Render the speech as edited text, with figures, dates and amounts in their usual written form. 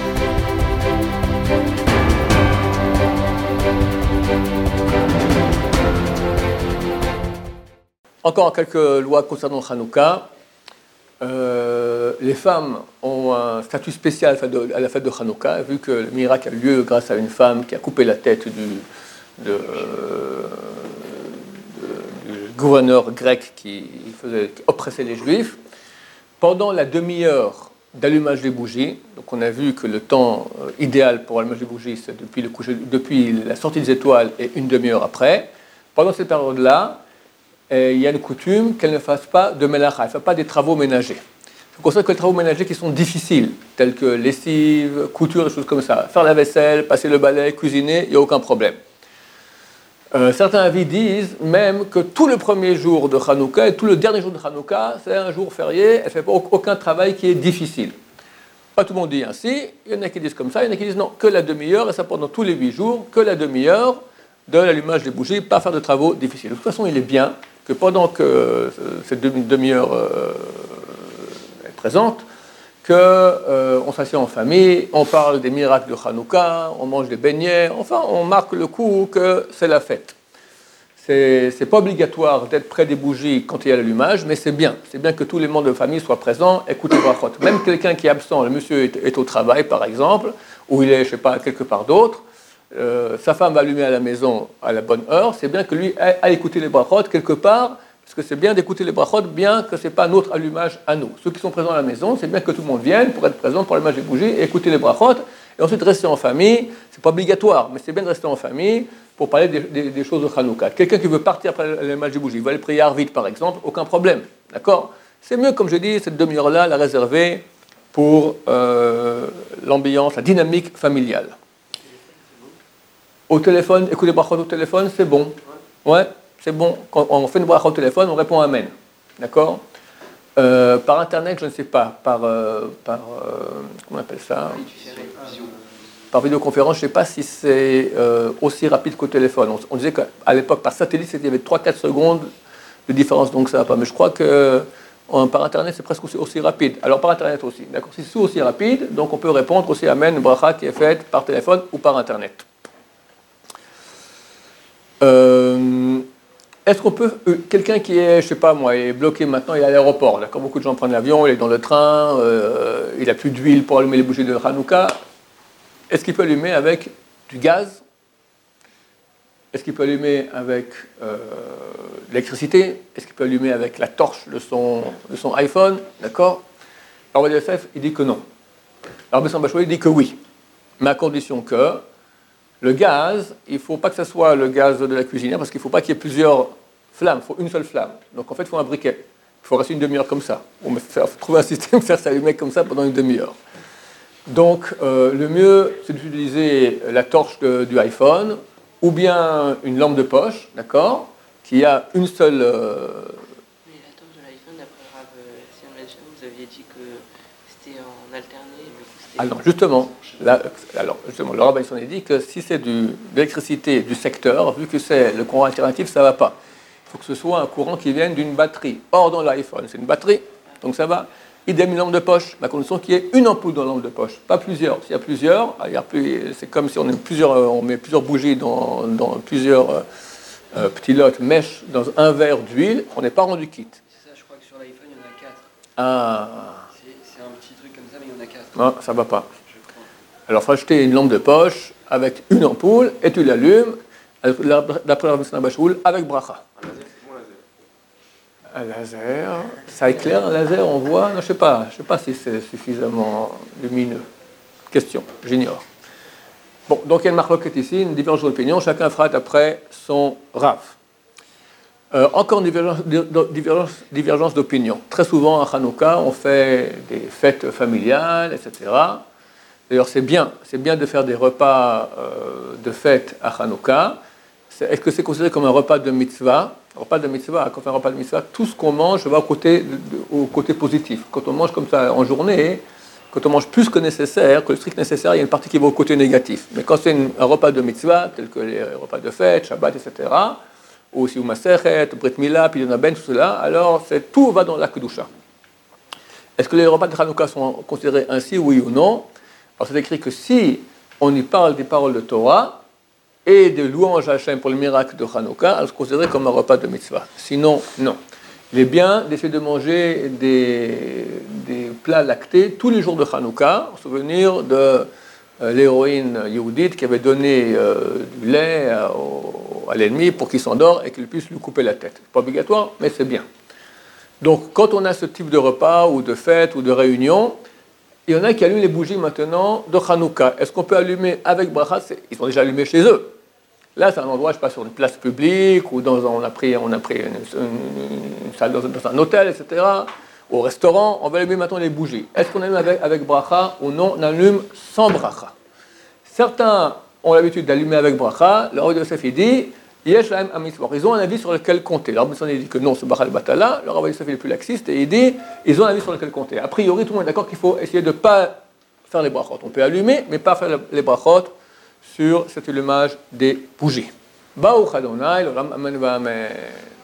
Encore quelques lois concernant Hanouka. Les femmes ont un statut spécial à la fête de Hanouka, vu que le miracle a eu lieu grâce à une femme qui a coupé la tête du gouverneur grec qui oppressait les Juifs. Pendant la demi-heure d'allumage des bougies, donc on a vu que le temps idéal pour l'allumage des bougies, c'est depuis la sortie des étoiles et une demi-heure après. Pendant cette période-là, il y a une coutume qu'elle ne fasse pas de melacha, elle ne fasse pas des travaux ménagers. Je considère que les travaux ménagers qui sont difficiles, tels que lessive, couture, des choses comme ça, faire la vaisselle, passer le balai, cuisiner, il n'y a aucun problème. Certains avis disent même que tout le premier jour de Hanouka et tout le dernier jour de Hanouka, c'est un jour férié, elle ne fait pas aucun travail qui est difficile. Pas tout le monde dit ainsi, il y en a qui disent comme ça, il y en a qui disent non, que la demi-heure, et ça pendant tous les 8 jours, que la demi-heure de l'allumage des bougies, pas faire de travaux difficiles. De toute façon, il est bien que pendant que cette demi-heure est présente, qu'on s'assied en famille, on parle des miracles de Hanouka, on mange des beignets, enfin on marque le coup que c'est la fête. C'est pas obligatoire d'être près des bougies quand il y a l'allumage, mais c'est bien que tous les membres de la famille soient présents, écoutent les brachot. Même quelqu'un qui est absent, le monsieur est au travail par exemple, ou il est, je sais pas, quelque part d'autre, sa femme va allumer à la maison à la bonne heure, c'est bien que lui aille écouter les brachot quelque part, parce que c'est bien d'écouter les brachot, bien que ce n'est pas notre allumage à nous. Ceux qui sont présents à la maison, c'est bien que tout le monde vienne pour être présent pour l'allumage des bougies et écouter les brachot, et ensuite rester en famille. C'est pas obligatoire, mais c'est bien de rester en famille pour parler des choses de Hanouka. Quelqu'un qui veut partir après l'allumage des bougies, il va aller prier Arvit par exemple, aucun problème, d'accord? C'est mieux, comme je dis, cette demi-heure-là, la réserver pour l'ambiance, la dynamique familiale. Au téléphone, écouter les brachot au téléphone, c'est bon. Ouais, c'est bon. Quand on fait une bracha au téléphone, on répond Amen. D'accord? Par Internet, je ne sais pas. Comment on appelle ça? Par vidéoconférence, je ne sais pas si c'est aussi rapide qu'au téléphone. On disait qu'à l'époque, par satellite, il y avait 3-4 secondes de différence, donc ça va pas. Mais je crois que par Internet, c'est presque aussi rapide. Alors par Internet aussi. D'accord? Si c'est aussi rapide, donc on peut répondre aussi Amen, une bracha qui est faite par téléphone ou par Internet. Est-ce qu'on peut, quelqu'un qui est, je sais pas moi, est bloqué maintenant, il est à l'aéroport, d'accord, beaucoup de gens prennent l'avion, il est dans le train, il n'a plus d'huile pour allumer les bougies de Hanouka, est-ce qu'il peut allumer avec du gaz? Est-ce qu'il peut allumer avec l'électricité? Est-ce qu'il peut allumer avec la torche de son iPhone? D'accord? Alors Rabbi Yosef, il dit que non. Alors Bessan Bachoui, il dit que oui, mais à condition que le gaz, il ne faut pas que ce soit le gaz de la cuisinière, parce qu'il ne faut pas qu'il y ait plusieurs flammes, il faut une seule flamme. Donc en fait, il faut un briquet. Il faut rester une demi-heure comme ça. On va trouver un système, faire s'allumer comme ça pendant une demi-heure. Donc le mieux, c'est d'utiliser la torche du iPhone, ou bien une lampe de poche, d'accord, qui a une seule... Mais la torche de l'iPhone, d'après Rav Sion Benjamin, vous aviez dit que c'était en alterné, du coup c'était... Alors justement, le rabbin s'en est dit que si c'est de l'électricité du secteur, vu que c'est le courant alternatif, ça ne va pas. Il faut que ce soit un courant qui vienne d'une batterie. Or, dans l'iPhone, c'est une batterie, donc ça va. Idem, une lampe de poche, à condition qu'il y ait une ampoule dans la lampe de poche, pas plusieurs. S'il y a plusieurs, c'est comme si on met plusieurs bougies dans plusieurs petits lots, mèches dans un verre d'huile, on n'est pas rendu quitte. C'est ça, je crois que sur l'iPhone, il y en a 4. Ah. C'est un petit truc comme ça, mais il y en a 4. Non, ça ne va pas. Alors, il faut acheter une lampe de poche avec une ampoule et tu l'allumes, d'après Rav Mishnah Bachoul, avec bracha. Un laser, ça éclaire un laser, on voit. Non, je sais pas si c'est suffisamment lumineux. Question, j'ignore. Bon, donc il y a une marloquette ici, une divergence d'opinion, chacun fera après son Rav. Encore une divergence d'opinion. Très souvent à Hanouka, on fait des fêtes familiales, etc. D'ailleurs, c'est bien de faire des repas de fête à Hanouka. Est-ce que c'est considéré comme un repas de mitzvah? Un repas de mitzvah, quand on fait un repas de mitzvah, tout ce qu'on mange va au côté positif. Quand on mange comme ça en journée, quand on mange plus que nécessaire, que le strict nécessaire, il y a une partie qui va au côté négatif. Mais quand c'est un repas de mitzvah, tel que les repas de fête, Shabbat, etc., ou aussi Masechet, Brit Mila, Pidyon Ben, tout cela, alors tout va dans la Kedusha. Est-ce que les repas de Hanouka sont considérés ainsi, oui ou non? Alors c'est écrit que si on y parle des paroles de Torah et de louange à Hachem pour le miracle de Hanouka, alors c'est considéré comme un repas de mitzvah. Sinon, non. Il est bien d'essayer de manger des plats lactés tous les jours de Hanouka, en souvenir de l'héroïne Yehudite qui avait donné du lait à l'ennemi pour qu'il s'endort et qu'il puisse lui couper la tête. C'est pas obligatoire, mais c'est bien. Donc, quand on a ce type de repas ou de fête ou de réunion, il y en a qui allument les bougies maintenant de Hanouka. Est-ce qu'on peut allumer avec bracha? Ils sont déjà allumés chez eux. Là, c'est un endroit, je ne sais pas, sur une place publique ou on a pris une salle dans un hôtel, etc. Au restaurant, on va allumer maintenant les bougies. Est-ce qu'on allume avec bracha ou non? On allume sans bracha. Certains ont l'habitude d'allumer avec bracha. Le Rav Yosef, il dit, yesh lahem hamitzvot. Ils ont un avis sur lequel compter. Le Rav Yosef, il dit que non, c'est bracha batala. Le Rav Yosef, il est plus laxiste et il dit, ils ont un avis sur lequel compter. A priori, tout le monde est d'accord qu'il faut essayer de ne pas faire les brachot. On peut allumer, mais pas faire les brachot sur cet allumage des bougies. Baruch Adonai, l'olam amen va amen.